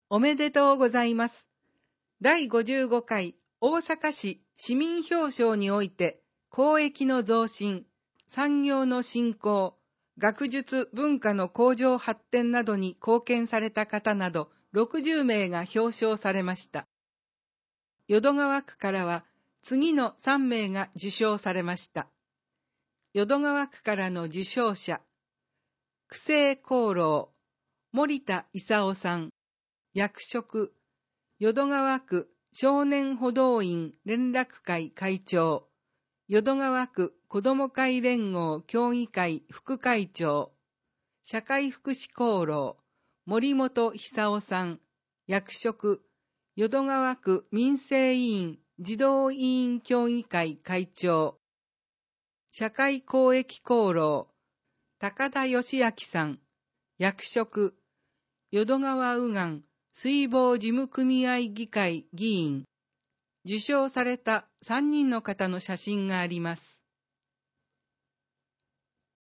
おめでとうございます。第55回大阪市市民表彰において、公益の増進、産業の振興、学術文化の向上発展などに貢献された方など60名が表彰されました。淀川区からは次の3名が受賞されました。淀川区からの受賞者、久世功労、森田勲さん、役職、淀川区少年補導員連絡会会長、淀川区子ども会連合協議会副会長、社会福祉功労、森本久夫さん、役職、淀川区民生委員児童委員協議会会長、社会公益功労、高田義明さん、役職、淀川右岸水防事務組合議会議員、受賞された3人の方の写真があります。